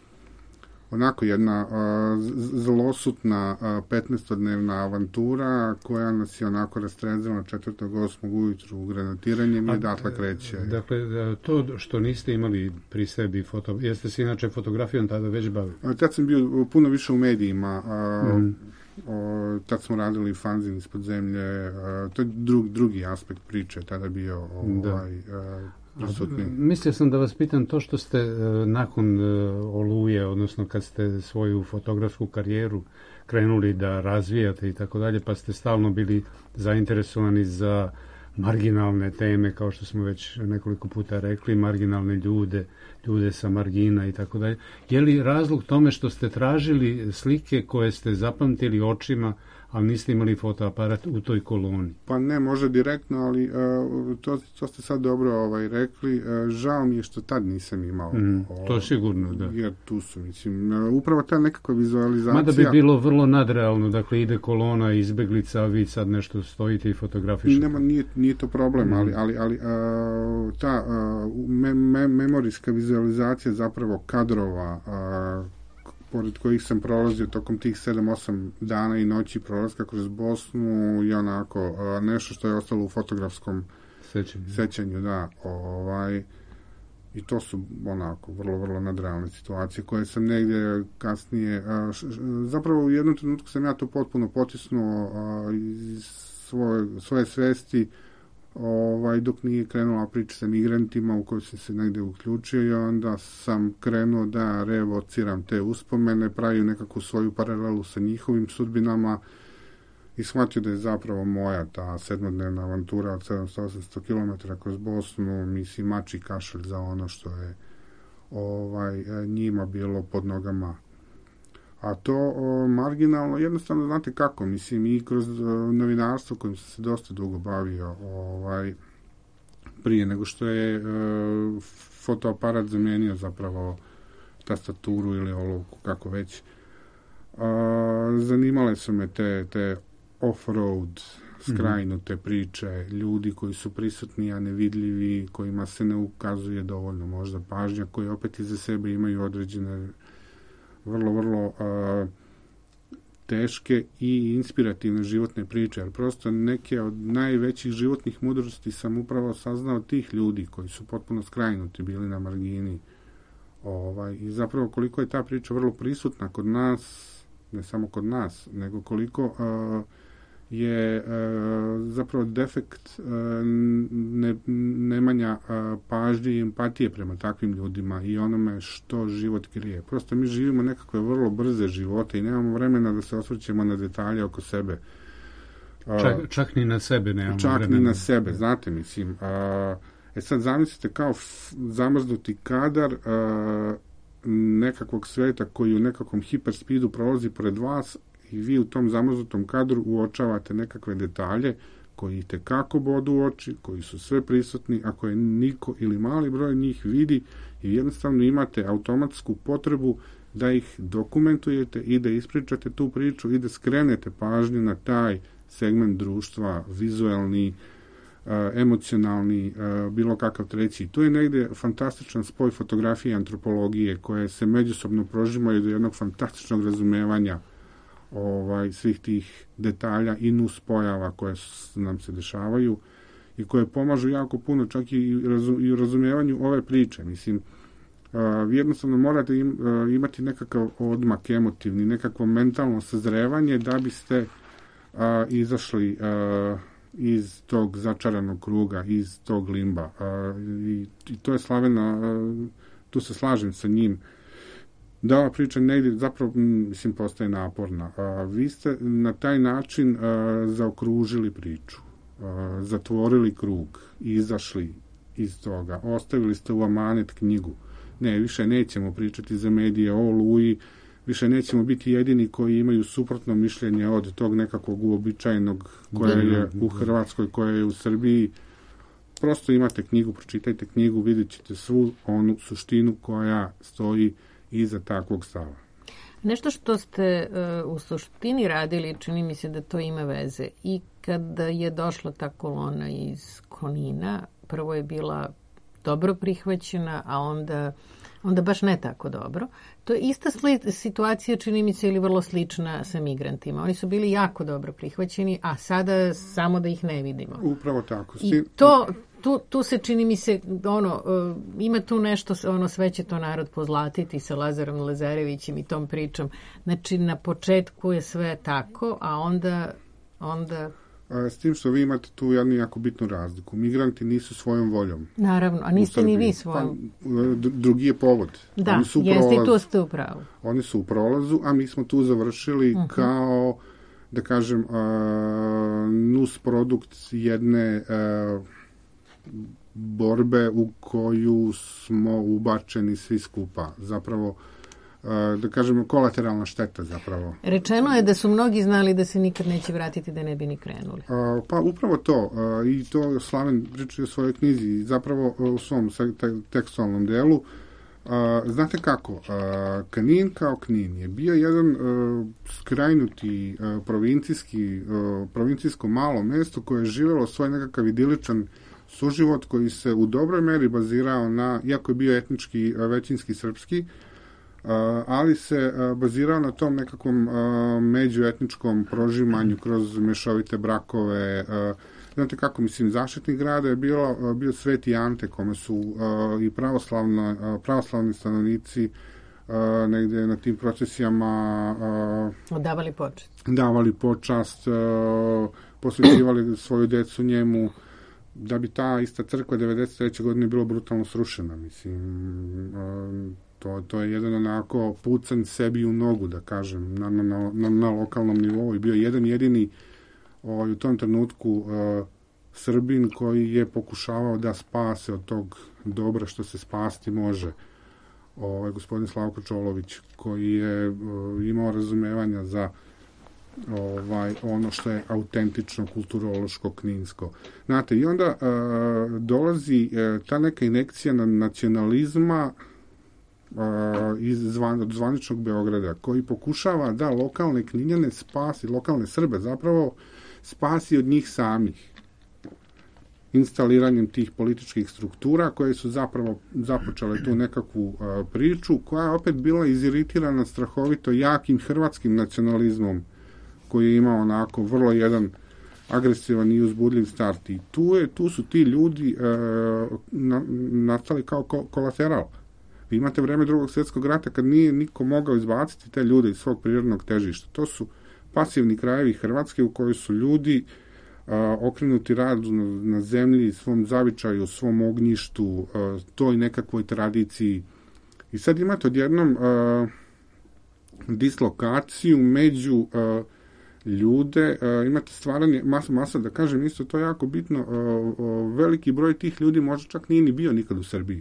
Onako jedna uh, zlosutna uh, petnaestodnevna avantura koja nas je onako rastrezala četvrtog osmog ujutru u granatiranjem i odatle kreće. Dakle, to što niste imali pri sebi, foto, jeste se inače fotografijom tada već bavili? Tad sam bio puno više u medijima. Uh, mm. o, tad smo radili fanzin ispod zemlje. Uh, to je drug, drugi aspekt priče tada bio ovaj... Uh, Prisutni. Mislio sam da vas pitam to što ste uh, nakon uh, Oluje, odnosno kad ste svoju fotografsku karijeru krenuli da razvijate i tako dalje, pa ste stalno bili zainteresovani za marginalne teme, kao što smo već nekoliko puta rekli, marginalne ljude, ljude sa margina i tako dalje. Je li razlog tome što ste tražili slike koje ste zapamtili očima, ali niste imali fotoaparat u toj koloni? Pa ne, možda direktno, ali uh, to, to ste sad dobro ovaj, rekli. Uh, žao mi je što tad nisam imao. Mm, to sigurno, da. Jer tu su, mislim, uh, upravo ta nekakva vizualizacija... Mada bi bilo vrlo nadrealno, dakle ide kolona izbeglica, a vi sad nešto stojite i fotografišete. Nema, nije, nije to problem, mm. ali, ali, ali uh, ta uh, me, me, memorijska vizualizacija zapravo kadrova uh, pored kojih sam prolazio tokom tih sedam osam dana i noći prolaska kroz Bosnu i onako a, nešto što je ostalo u fotografskom sećanju, sećanju da, ovaj, i to su onako vrlo, vrlo nadrealne situacije koje sam negdje kasnije, a, š, zapravo u jednom trenutku sam ja to potpuno potisnuo a, iz svoje, svoje svesti, ovaj, dok nije krenula priča sa migrantima u kojoj sam se negde uključio i onda sam krenuo da reevociram te uspomene, pravio nekakvu svoju paralelu sa njihovim sudbinama i shvatio da je zapravo moja ta sedmodnevna avantura od sedamsto do osamsto kilometara kroz Bosnu, mislim, mači kašalj za ono što je ovaj, njima bilo pod nogama. A to o, marginalno, jednostavno, znate kako, mislim, i kroz o, novinarstvo kojim sam se dosta dugo bavio, ovaj, prije nego što je o, fotoaparat zamenio zapravo tastaturu ili olovku, kako već. A, zanimale su me te, te off-road, skrajnute priče, ljudi koji su prisutni, a nevidljivi, kojima se ne ukazuje dovoljno možda pažnja, koji opet iza sebe imaju određene vrlo, vrlo uh, teške i inspirativne životne priče, jer prosto neke od najvećih životnih mudrosti sam upravo saznao tih ljudi koji su potpuno skrajnuti, bili na margini. Ovaj, i zapravo koliko je ta priča vrlo prisutna kod nas, ne samo kod nas, nego koliko uh, je uh, zapravo defekt uh, ne, nemanja uh, pažnje i empatije prema takvim ljudima i onome što život krije. Prosto mi živimo nekakve vrlo brze živote i nemamo vremena da se osvrćemo na detalje oko sebe. Uh, čak, čak ni na sebe nemamo čak vremena. Čak ni na sebe, znate, mislim. Uh, e sad zamislite kao f- zamrznuti kadar uh, nekakvog sveta koji u nekakvom hiperspeedu prolazi pored vas i vi u tom zamrznutom kadru uočavate nekakve detalje koji tekako bodu u oči, koji su sve prisutni, a koje niko ili mali broj njih vidi i jednostavno imate automatsku potrebu da ih dokumentujete i da ispričate tu priču i da skrenete pažnju na taj segment društva, vizuelni, emocionalni, bilo kakav treći. Tu je negde fantastičan spoj fotografije i antropologije koje se međusobno prožimaju do jednog fantastičnog razumevanja ovaj, svih tih detalja i nuspojava koje nam se dešavaju i koje pomažu jako puno čak i, razum, i u razumijevanju ove priče. Mislim, uh, vi jednostavno morate im, uh, imati nekakav odmak emotivni, nekakvo mentalno sazrevanje da biste uh, izašli uh, iz tog začaranog kruga, iz tog limba. Uh, i, i to je Slavena, uh, tu se slažem sa njim, da ova priča negdje zapravo, mislim, postaje naporna. Uh, vi ste na taj način uh, zaokružili priču, uh, zatvorili krug, izašli iz toga, ostavili ste u amanet knjigu. Ne, više nećemo pričati za medije o Oluji, više nećemo biti jedini koji imaju suprotno mišljenje od tog nekakvog uobičajenog koje je u Hrvatskoj, koje je u Srbiji. Prosto imate knjigu, pročitajte knjigu, vidjet ćete svu onu suštinu koja stoji iza takvog stava. Nešto što ste uh, u suštini radili, čini mi se da to ima veze. I kada je došla ta kolona iz Konina, prvo je bila dobro prihvaćena, a onda, onda baš ne tako dobro. To je ista sli- situacija, čini mi se, ili vrlo slična sa migrantima. Oni su bili jako dobro prihvaćeni, a sada samo da ih ne vidimo. Upravo tako. I to... Tu, tu se čini mi se, ono, uh, ima tu nešto, ono, sve će to narod pozlatiti sa Lazarom Lazarevićem i tom pričom. Znači, na početku je sve tako, a onda... onda... A, s tim što vi imate tu jednu jako bitnu razliku. Migranti nisu svojom voljom. Naravno, a niste ni vi svojom. Pa, drugi je povod. Da, Oni su jeste i tu ste u pravu. Oni su u prolazu, a mi smo tu završili uh-huh. kao, da kažem, uh, nus produkt jedne... Uh, borbe u koju smo ubačeni svi skupa. Zapravo, da kažemo, kolateralna šteta zapravo. Rečeno je da su mnogi znali da se nikad neće vratiti, da ne bi ni krenuli. Pa upravo to. I to Slaven priča u svojoj knjizi. Zapravo u svom tekstualnom delu. Znate kako? Knin kao Knin je bio jedan skrajnuti provincijski, provincijsko malo mesto koje je živjelo svoj nekakav idiličan suživot koji se u dobroj meri bazirao na, iako je bio etnički većinski srpski, ali se bazirao na tom nekakvom međuetničkom prožimanju kroz mešovite brakove. Znate kako, mislim, zaštitnik grada je bilo, bio Sveti Ante, kome su i pravoslavno, pravoslavni stanovnici negdje na tim procesijama davali počast. Davali počast, posvećivali svoju decu njemu, da bi ta ista crkva devedeset treće godine bila brutalno srušena. Mislim, to, to je jedan onako pucanj sebi u nogu, da kažem, na, na, na, na lokalnom nivou. I bio jedan jedini o, u tom trenutku uh, Srbin koji je pokušavao da spase od tog dobra što se spasti može. Ovaj gospodin Slavko Čolović, koji je uh, imao razumevanja za ovaj ono što je autentično kulturološko kninsko. Znate, i onda uh, dolazi uh, ta neka injekcija na nacionalizma uh, iz zvan, od zvaničnog Beograda, koji pokušava da lokalne Kninjane spasi, lokalne Srbe zapravo spasi od njih samih instaliranjem tih političkih struktura koje su zapravo započele tu nekakvu uh, priču koja je opet bila iziritirana strahovito jakim hrvatskim nacionalizmom koji je imao onako vrlo jedan agresivan i uzbudljiv start. I tu, je, tu su ti ljudi e, na, nastali kao ko, kolateral. Vi imate vreme drugog svjetskog rata kad nije niko mogao izbaciti te ljude iz svog prirodnog težišta. To su pasivni krajevi Hrvatske u kojoj su ljudi a, okrenuti radu na, na zemlji, svom zavičaju, svom ognjištu, a, toj nekakvoj tradiciji. I sad imate odjednom a, dislokaciju među a, ljude, uh, imate stvaranje, masa, masa, da kažem isto, to je jako bitno, uh, uh, veliki broj tih ljudi možda čak nije ni bio nikad u Srbiji.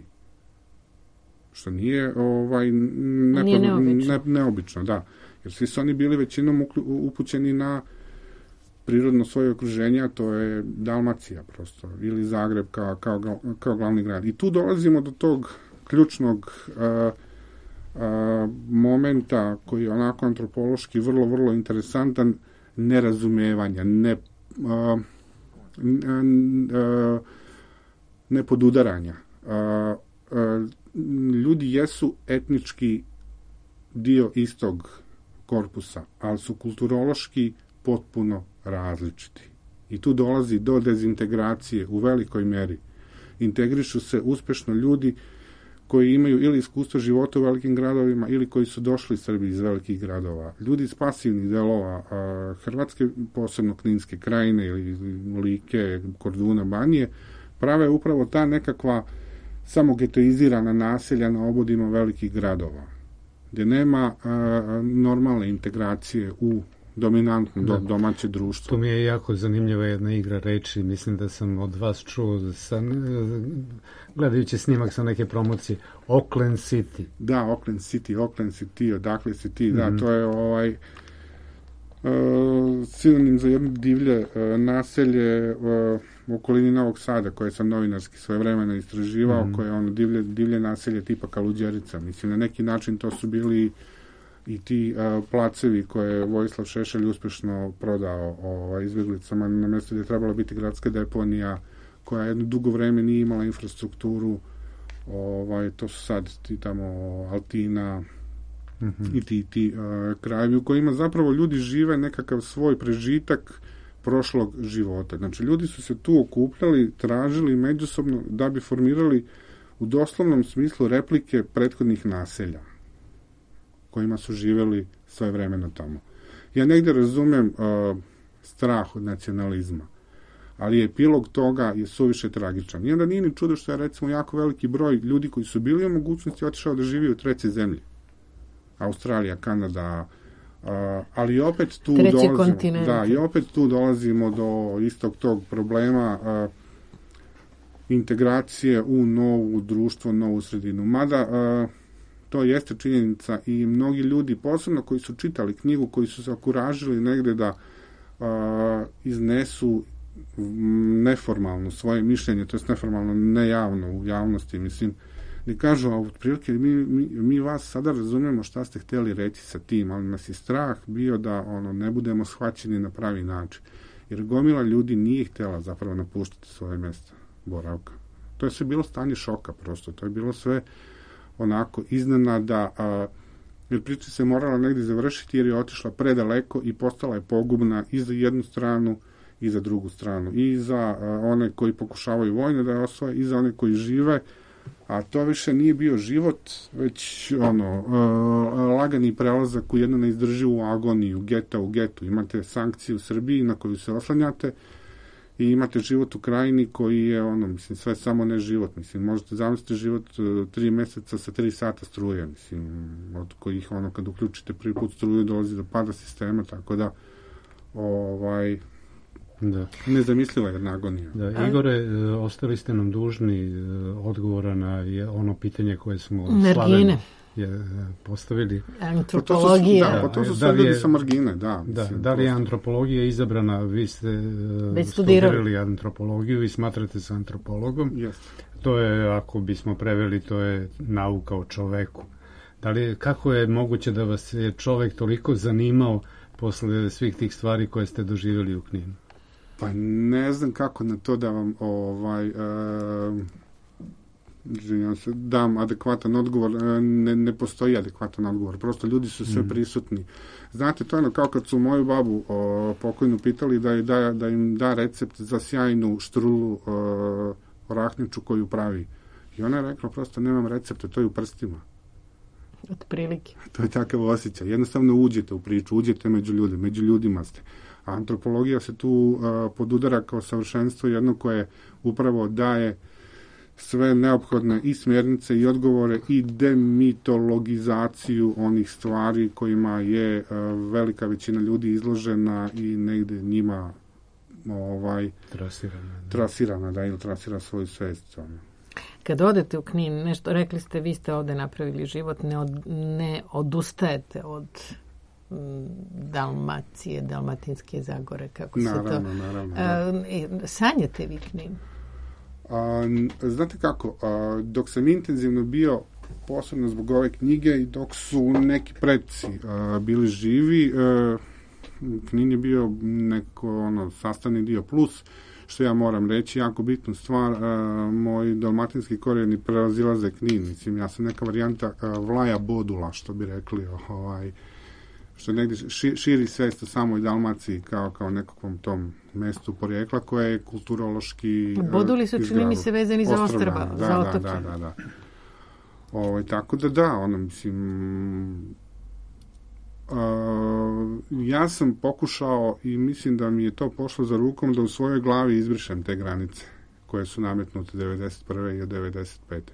Što nije, ovaj, nepo, nije neobično. Ne, neobično, da. Jer svi su oni bili većinom upućeni na prirodno svoje okruženje, a to je Dalmacija prosto, ili Zagreb kao, kao, kao glavni grad. I tu dolazimo do tog ključnog uh, uh, momenta koji je onako antropološki vrlo, vrlo interesantan, nerazumevanja, ne, uh, uh, nepodudaranja. Uh, uh, ljudi jesu etnički dio istog korpusa, ali su kulturološki potpuno različiti. I tu dolazi do dezintegracije u velikoj meri. Integrišu se uspešno ljudi koji imaju ili iskustvo života u velikim gradovima ili koji su došli iz Srbije iz velikih gradova. Ljudi iz pasivnih delova a, Hrvatske, posebno Kninske krajine ili Like, Korduna, Banije, prave upravo ta nekakva samogetoizirana naselja na obodima velikih gradova, gdje nema a, normalne integracije u dominantno do, domaće društvo. To mi je jako zanimljiva jedna igra reči. Mislim da sam od vas čuo, sam, gledajući snimak sa neke promocije, Auckland City. Da, Auckland City, Auckland City, odakle si ti, mm-hmm. da, to je ovaj uh, sinonim za jedno divlje uh, naselje uh, u okolini Novog Sada, koje sam novinarski svojevremeno istraživao, mm-hmm. koje je ono divlje, divlje naselje tipa Kaluđerica. Mislim, na neki način to su bili i ti uh, placevi koje je Vojislav Šešelj uspešno prodao ovaj, izbjeglicama na mjestu gdje je trebala biti gradska deponija, koja jedno dugo vreme nije imala infrastrukturu. Ovaj, to su sad ti tamo Altina mm-hmm. i ti, ti uh, krajevi u kojima zapravo ljudi žive nekakav svoj prežitak prošlog života. Znači, ljudi su se tu okupljali, tražili međusobno da bi formirali u doslovnom smislu replike prethodnih naselja kojima su živjeli svoje vremeno tamo. Ja negdje razumem uh, strah od nacionalizma, ali epilog toga je suviše tragičan. I onda nije ni čudo što je recimo jako veliki broj ljudi koji su bili u mogućnosti otišao da živi u trećoj zemlji. Australija, Kanada, uh, ali opet tu treći dolazimo, kontinent. Da, i opet tu dolazimo do istog tog problema uh, integracije u novu društvo, novu sredinu. Mada uh, to jeste činjenica i mnogi ljudi, posebno koji su čitali knjigu, koji su se okuražili negde da uh, iznesu neformalno svoje mišljenje, to je neformalno, nejavno u javnosti, mislim, ne kažu, a otprilike mi, mi, mi vas sada razumijemo šta ste htjeli reći sa tim, ali nas je strah bio da ono ne budemo shvaćeni na pravi način. Jer gomila ljudi nije htjela zapravo napuštati svoje mjesta boravka. To je sve bilo stanje šoka prosto, to je bilo sve onako iznenada, a, jer priča se morala negdje završiti jer je otišla predaleko i postala je pogubna i za jednu stranu i za drugu stranu. I za a, one koji pokušavaju vojno da je osvoje i za one koji žive, a to više nije bio život, već ono, a, lagani prelazak u jednu neizdrživu agoniju, geta u getu. Imate sankcije u Srbiji na koju se oslanjate i imate život u krajini koji je ono, mislim, sve samo ne život. Mislim, možete zamisliti život uh, tri mjeseca sa tri sata struje, mislim, od kojih ono, kad uključite prvi put struju dolazi do pada sistema, tako da ovaj da. Nezamisliva jedna agonija. Da, Igore, ostali ste nam dužni odgovora na ono pitanje koje smo Margine je postavili. Antropologije. Da, pa to su sve ljudi sa margine, da. Da, mislim, da li je antropologija izabrana, vi ste Već studirali antropologiju i smatrate se antropologom. Yes. To je, ako bismo preveli, to je nauka o čoveku. Da li, kako je moguće da vas je čovek toliko zanimao posle svih tih stvari koje ste doživjeli u Kninu? Pa ne znam kako na to da vam ovaj... Uh, se, dam adekvatan odgovor, ne, ne postoji adekvatan odgovor, prosto ljudi su sve mm. prisutni. Znate, to je ono kao kad su moju babu o, pokojnu pitali da, da, da im da recept za sjajnu štrulu o, orahnjaču koju pravi. I ona je rekla, prosto nemam recepta, to je u prstima. Od prilike. To je takav osjećaj. Jednostavno uđete u priču, uđete među ljude, među ljudima ste. A antropologija se tu uh, podudara kao savršenstvo jedno koje upravo daje sve neophodne i smjernice i odgovore i demitologizaciju onih stvari kojima je uh, velika većina ljudi izložena i negde njima ovaj trasirana, da. trasirana, da, ili trasira svoju svest. Kad odete u Knin, nešto rekli ste, vi ste ovde napravili život, ne, od, ne odustajete od m, Dalmacije, Dalmatinske Zagore, kako naravno, se to... Naravno, naravno. Sanjate vi Knin? A, znate kako, a, dok sam intenzivno bio, posebno zbog ove knjige i dok su neki predci a, bili živi, a, Knin je bio neko ono, sastavni dio plus, što ja moram reći, jako bitnu stvar, a, moji dalmatinski korijeni prelazilaze Knin, mislim, ja sam neka varijanta a, Vlaja Bodula, što bi rekli, ovaj, što negdje širi svest o samoj Dalmaciji kao, kao nekakvom tom mestu porijekla koje je kulturološki Boduli su, čini mi se, vezani za ostrva, da, za otoke. Da, da, da. Ovo, tako da da, ono, mislim, uh, ja sam pokušao i mislim da mi je to pošlo za rukom da u svojoj glavi izbrišem te granice koje su nametnute devedeset prve i devedeset pete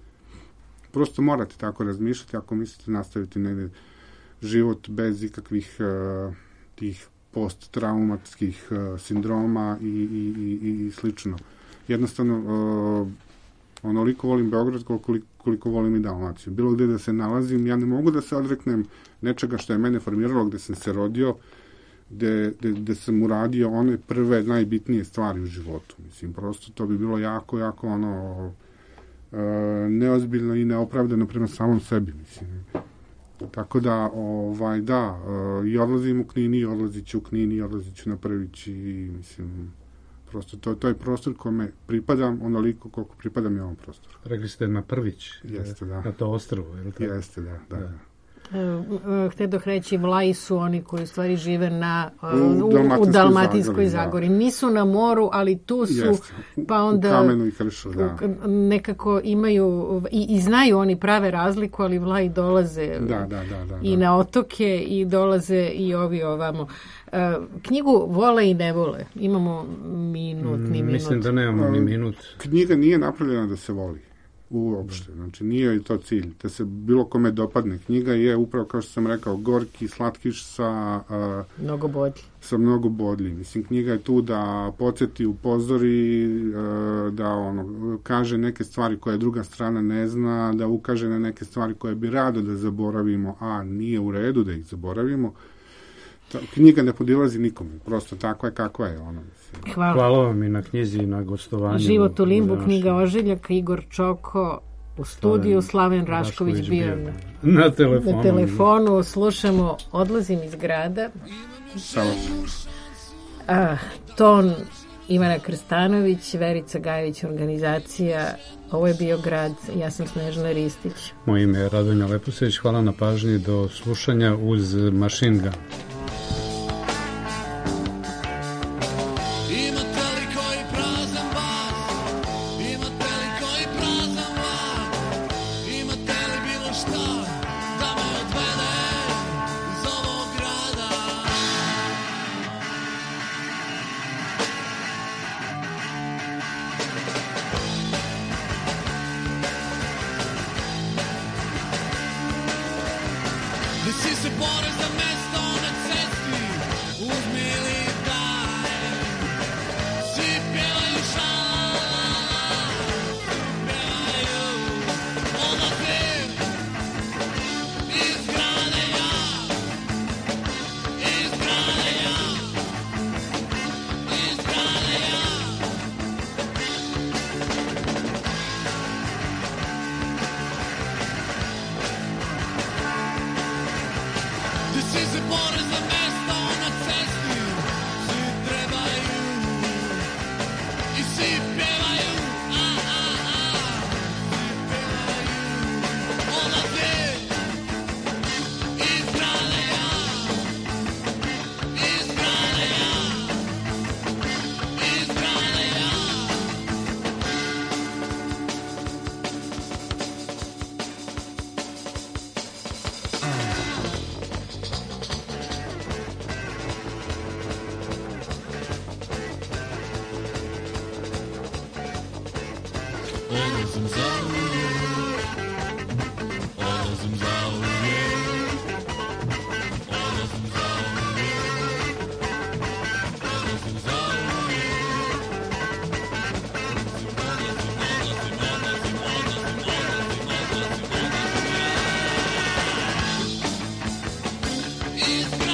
Prosto morate tako razmišljati ako mislite nastaviti negdje život bez ikakvih uh, tih posttraumatskih uh, sindroma i, i, i, i slično. Jednostavno, uh, onoliko volim Beograd koliko, koliko volim i Dalmaciju. Bilo gdje da se nalazim, ja ne mogu da se odreknem nečega što je mene formiralo, gdje sam se rodio, gdje, gdje, gdje sam uradio one prve najbitnije stvari u životu. Mislim, prosto to bi bilo jako, jako ono uh, neozbiljno i neopravdano prema samom sebi, mislim. Tako da, ovaj, da, uh, i odlazim u Knin, i odlazit ću u Knin, i odlazit ću na Prvić i, mislim, prosto to, to je prostor kome pripadam onoliko koliko pripadam i ovom prostoru. Rekli ste na Prvić, jeste, da. Na to ostrvo, je li tako? Jeste, da, da. da. Htedoh reći, Vlaji su oni koji u stvari žive na, u, u Dalmatinskoj, u Dalmatinskoj Zagori. Zagori. Nisu na moru, ali tu su, Jeste. pa onda u kamenu i kršu, da. nekako imaju i, i znaju oni prave razliku, ali Vlaji dolaze da, da, da, da, i da. na otoke i dolaze i ovi ovamo. Knjigu vole i ne vole. Imamo minut, ni minut. Mislim da nemamo ni minut. Knjiga nije napravljena da se voli. Uopšte, znači nije i to cilj da se bilo kome dopadne. Knjiga je upravo, kao što sam rekao, gorki slatkiš sa uh, mnogo bodlji. Sa mnogo bodlji. Mislim, knjiga je tu da podsjeti, upozori, uh, da ono, kaže neke stvari koje druga strana ne zna, da ukaže na neke stvari koje bi rado da zaboravimo, a nije u redu da ih zaboravimo. Ta, knjiga ne podilazi nikome, prosto takva je kakva je ona. Hvala. Hvala vam i na knjizi i na gostovanju. Život u limbu, knjiga Ožiljaka, Igor Čoko u studiju, Slaven Rašković, Rašković bio na, na, telefonu. na telefonu. Slušamo Odlazim iz grada. A, ton Ivana Krstanović, Verica Gajević, organizacija. Ovo je bio grad, ja sam Snežana Ristić. Moje ime je Radonja Leposević, hvala na pažnji, do slušanja uz Machine Gun. It's